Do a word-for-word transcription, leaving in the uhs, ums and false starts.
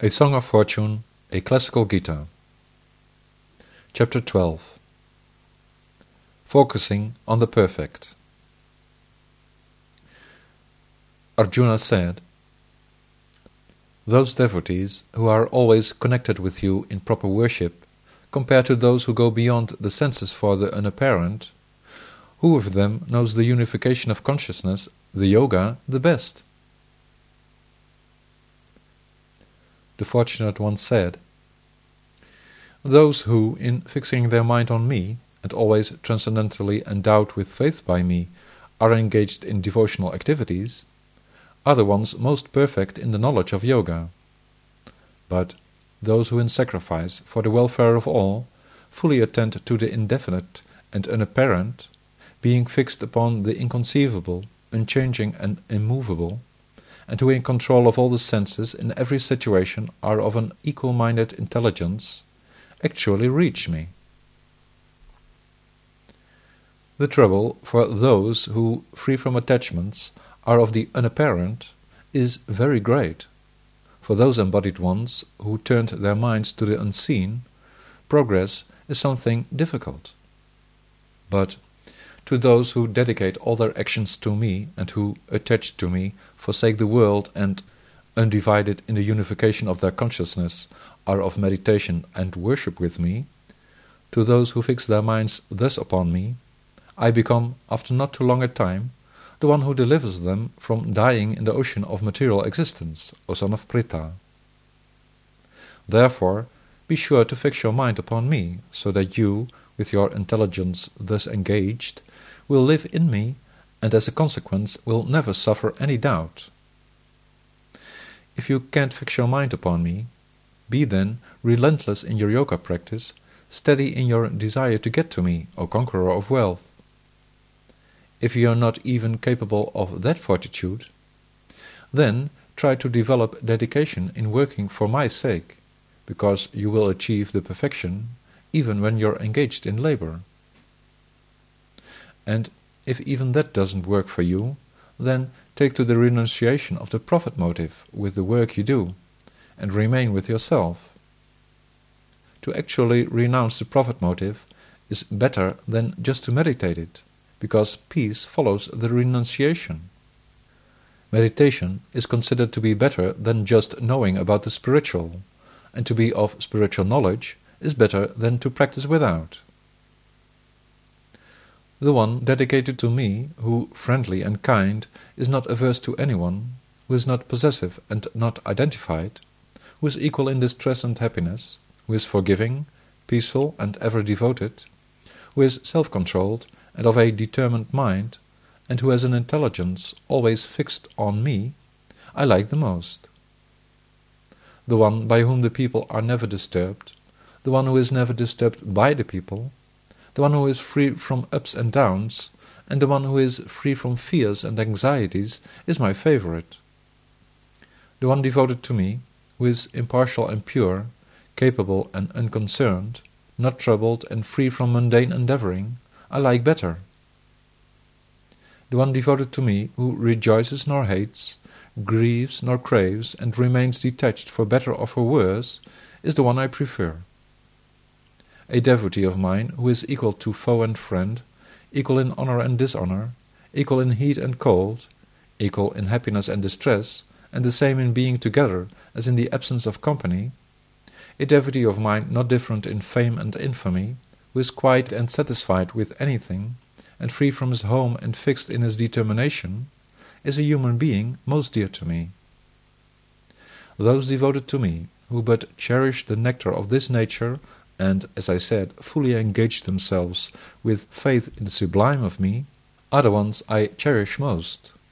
A Song of Fortune, a Classical Gita. Chapter twelve. Focusing on the Perfect. Arjuna said, "Those devotees who are always connected with you in proper worship, compared to those who go beyond the senses for the unapparent, who of them knows the unification of consciousness, the yoga, the best?" The fortunate one said, "Those who, in fixing their mind on me, and always transcendentally endowed with faith by me, are engaged in devotional activities, are the ones most perfect in the knowledge of yoga. But those who in sacrifice for the welfare of all fully attend to the indefinite and unapparent, being fixed upon the inconceivable, unchanging and immovable, and who in control of all the senses in every situation are of an equal-minded intelligence, actually reach me. The trouble for those who, free from attachments, are of the unapparent, is very great. For those embodied ones who turned their minds to the unseen, progress is something difficult. But to those who dedicate all their actions to me, and who, attached to me, forsake the world and, undivided in the unification of their consciousness, are of meditation and worship with me, to those who fix their minds thus upon me, I become, after not too long a time, the one who delivers them from dying in the ocean of material existence, O son of Pritha. Therefore, be sure to fix your mind upon me, so that you, with your intelligence thus engaged, will live in me, and as a consequence will never suffer any doubt. If you can't fix your mind upon me, be then relentless in your yoga practice, steady in your desire to get to me, O conqueror of wealth. If you are not even capable of that fortitude, then try to develop dedication in working for my sake, because you will achieve the perfection even when you are engaged in labor. And if even that doesn't work for you, then take to the renunciation of the profit motive with the work you do, and remain with yourself. To actually renounce the profit motive is better than just to meditate it, because peace follows the renunciation. Meditation is considered to be better than just knowing about the spiritual, and to be of spiritual knowledge is better than to practice without. The one dedicated to me, who, friendly and kind, is not averse to anyone, who is not possessive and not identified, who is equal in distress and happiness, who is forgiving, peaceful and ever devoted, who is self-controlled and of a determined mind, and who has an intelligence always fixed on me, I like the most. The one by whom the people are never disturbed, the one who is never disturbed by the people, the one who is free from ups and downs, and the one who is free from fears and anxieties is my favorite. The one devoted to me, who is impartial and pure, capable and unconcerned, not troubled and free from mundane endeavoring, I like better. The one devoted to me, who rejoices nor hates, grieves nor craves, and remains detached for better or for worse, is the one I prefer. A devotee of mine, who is equal to foe and friend, equal in honor and dishonor, equal in heat and cold, equal in happiness and distress, and the same in being together as in the absence of company, a devotee of mine not different in fame and infamy, who is quiet and satisfied with anything, and free from his home and fixed in his determination, is a human being most dear to me. Those devoted to me, who but cherish the nectar of this nature, and, as I said, fully engage themselves with faith in the sublime of me, are the ones I cherish most.